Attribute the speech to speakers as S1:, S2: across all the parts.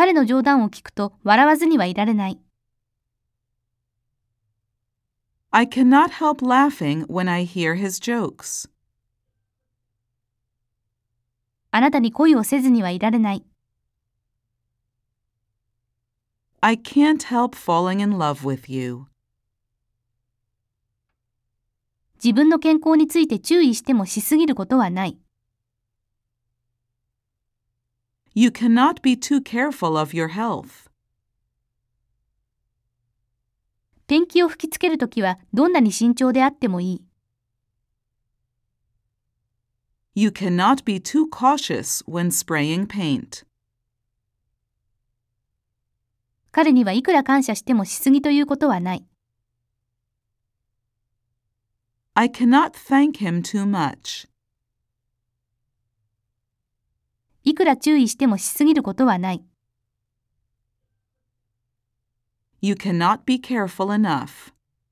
S1: 彼の冗談を聞くと笑わずにはいられない。
S2: I cannot help laughing when I hear his jokes.
S1: あなたに恋をせずにはいられない。
S2: I can't help falling in love with you.
S1: 自分の健康について注意してもしすぎることはない。
S2: You cannot be too careful of your health.
S1: ペンキを吹きつけるときはどんなに慎重であってもいい。
S2: You cannot be too cautious when spraying paint.
S1: 彼にはいくら感謝してもしすぎということはない。
S2: I cannot thank him too much.
S1: いくら注意してもしすぎることはない。
S2: You cannot be careful enough.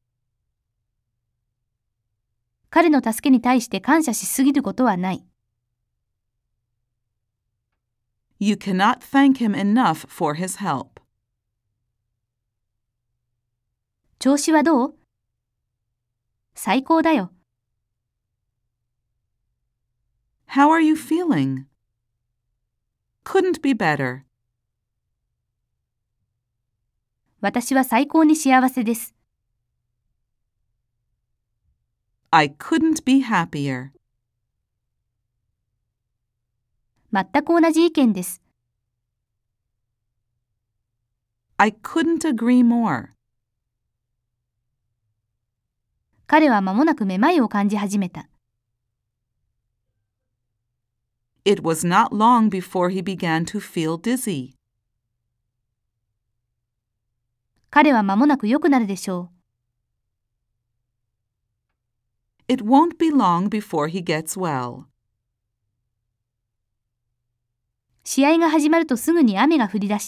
S1: 彼の助けに対して感謝しすぎることはない。
S2: You cannot thank him enough for his help.
S1: 調子はどう？最高だよ。
S2: How are you feeling? Couldn't be better.
S1: 私は最高に幸せです。
S2: I couldn't be happier.
S1: 全く同じ意見です。
S2: I couldn't agree more.
S1: 彼は間もなくめまいを感じ始めた。
S2: It was not long before he began to feel dizzy.
S1: 彼は間もなく良くなるでしょう。
S2: It won't be long before he gets well.
S1: 試合が始まるとすぐに雨が降り出した。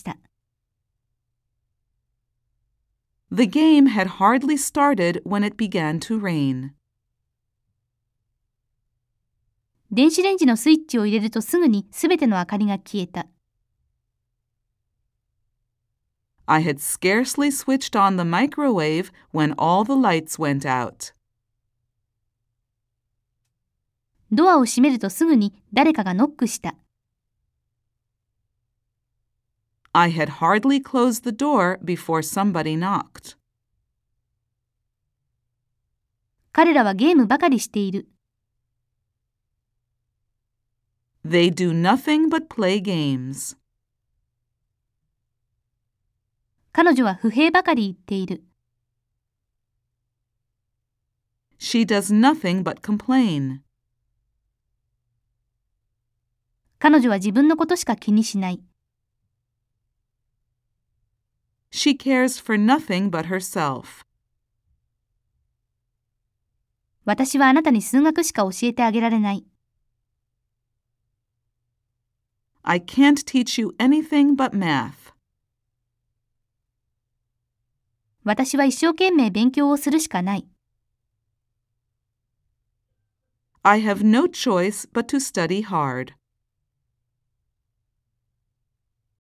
S2: The game had hardly started when it began to rain.
S1: 電子レンジのスイッチを入れるとすぐにすべての明かりが消えた。
S2: I had scarcely switched on the microwave when all the lights went out.
S1: ドアを閉めるとすぐに誰かがノックした。
S2: I had hardly closed the door before somebody knocked.
S1: 彼らはゲームばかりしている。
S2: They do nothing but play games.
S1: 彼女は不平ばかり言っている。
S2: She does nothing but complain.
S1: 彼女は自分のことしか気にしない。
S2: She cares for nothing but herself.
S1: 私はあなたに数学しか教えてあげられない。
S2: I can't teach you anything but math.
S1: 私は一生懸命勉強をするしかない。
S2: I have no choice but to study hard.